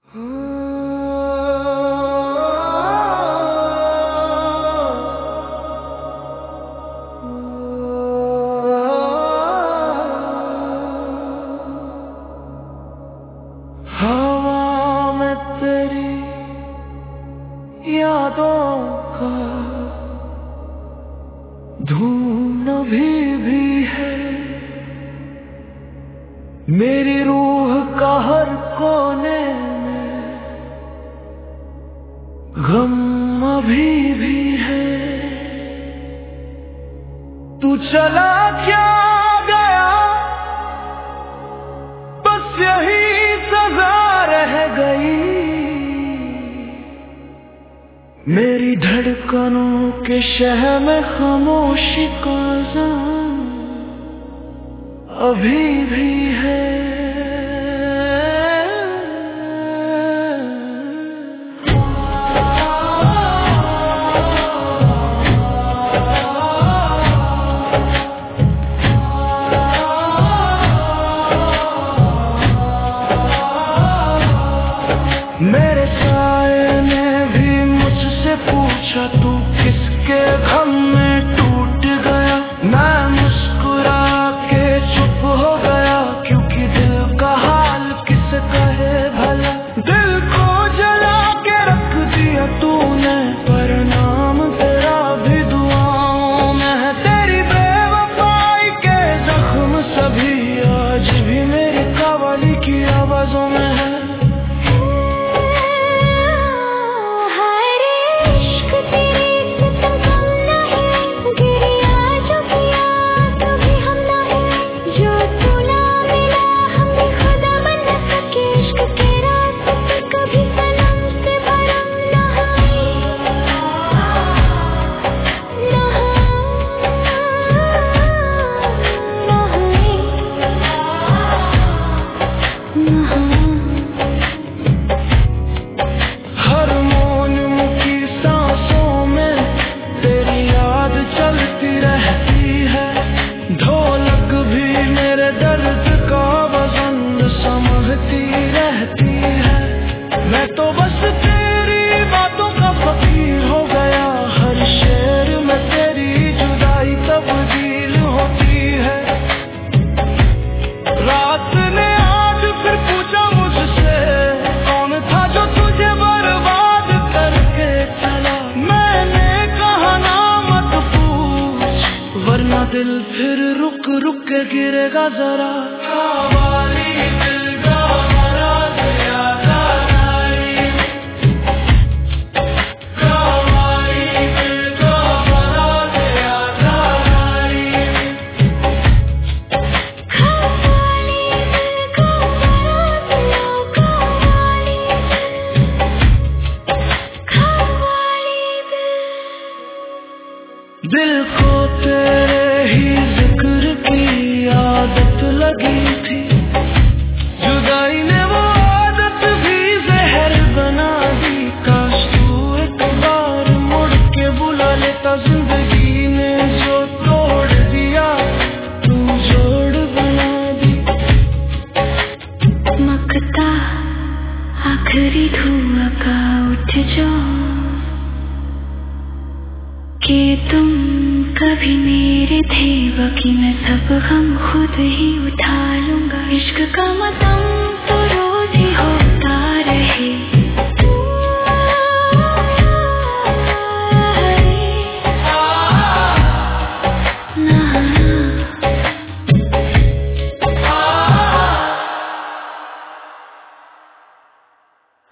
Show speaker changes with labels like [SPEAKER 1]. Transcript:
[SPEAKER 1] हवा में तेरी यादों का धूम भी है। मेरी रूह का हर कोने में गम अभी भी है। तू चला क्या गया, बस यही सजा रह गई। मेरी धड़कनों के शहर में खामोशी का ज़ान अभी भी है। मेरे साए ने भी मुझसे पूछा, तू किसके गम में टूट गया। मैं मुस्कुरा के चुप हो गया, क्योंकि दिल का हाल किसे कहे भला। दिल को जला के रख दिया तूने, पर नाम तेरा भी दुआओं में है। तेरी बेवफाई के जख्म सभी आज भी मेरी कवाली की आवाजों में है। हर मौन की सांसों में तेरी याद चलती रहती है। ढोलक भी मेरे दर्द का वजन समझती रहती है। मैं तो बस तेरी बातों का फकीर हो गया। हर शेर में तेरी जुदाई तब्दील होती है। रात ने आज फिर पूछा मुझसे, कौन था जो तुझे बर्बाद करके चला। मैंने कहा ना मत पूछ, वरना दिल फिर रुक रुक के गिरेगा जरा। कावाली दिल का हमारा ज़ियादा नहीं। कावाली दिल का हमारा ज़ियादा नहीं। दिल को तेरे ही जिक्र की आदत लगी थी। जुदाई ने वो आदत भी जहर बना दी। काश तू एक बार मुड़ के बुला लेता। जिंदगी ने जो तोड़ दिया, तू जोड़ बना दी।
[SPEAKER 2] मकता आखिरी धुआं का उठ जाओ, कि तुम कभी मेरे थे, बाकी मैं सब गम खुद ही उठा लूंगा। इश्क का मतम